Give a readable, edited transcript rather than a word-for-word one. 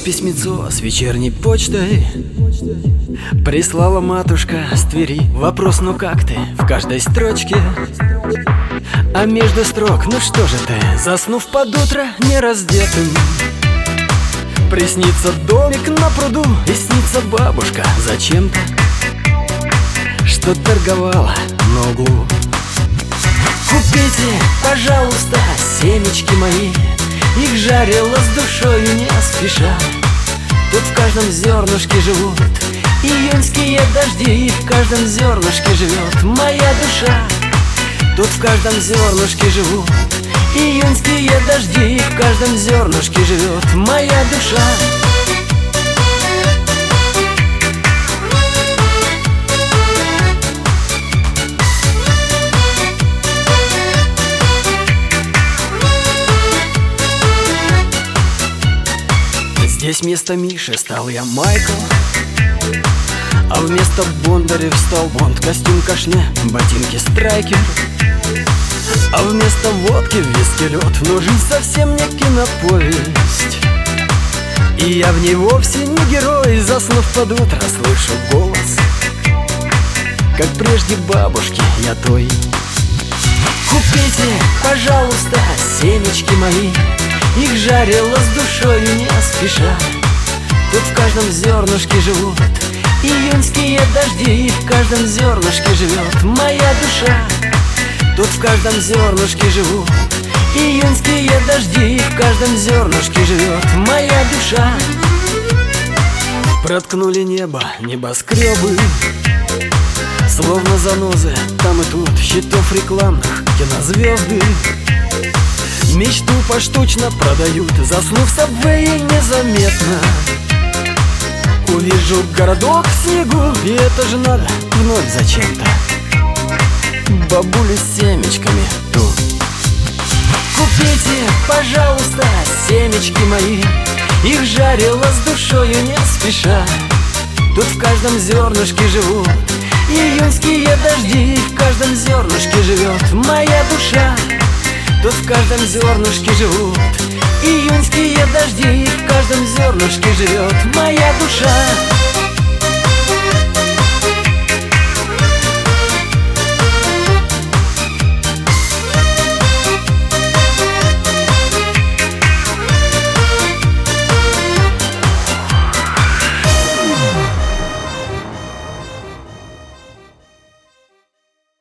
письмецо с вечерней почтой прислала матушка с Твери. Вопрос: ну как ты? В каждой строчке. А между строк: ну что же ты, заснув под утро нераздетым, приснится домик на пруду и снится бабушка зачем-то, что торговала на углу. Купите, пожалуйста, семечки мои, их жарила с душою не спеша. Тут в каждом зернышке живут июньские дожди, и в каждом зернышке живет моя душа. Тут в каждом зернышке живут июньские дожди, и в каждом зернышке живет моя душа. Здесь вместо Миши стал я Майкл, а вместо Бондарев стал Бонд. Костюм кашне, ботинки страйкер, а вместо водки в виске лед. Но жизнь совсем не киноповесть, и я в ней вовсе не герой. Заснув под утро, слышу голос, как прежде бабушки я той. Купите, пожалуйста, семечки мои, их жарила с душою не спеша. Тут в каждом зернышке живут июньские дожди, и в каждом зернышке живет моя душа. Тут в каждом зернышке живут июньские дожди, и в каждом зернышке живет моя душа. Проткнули небо небоскребы, словно занозы там и тут щитов рекламных кинозвезды. Мечту поштучно продают, заснув в сабвее незаметно. Увижу городок в снегу, и это же надо вновь зачем-то бабули с семечками тут. Купите, пожалуйста, семечки мои, их жарила с душою не спеша. Тут в каждом зернышке живут июньские дожди, и в каждом зернышке живет моя душа. Тут в каждом зернышке живут июньские дожди, и в каждом зернышке живет моя душа.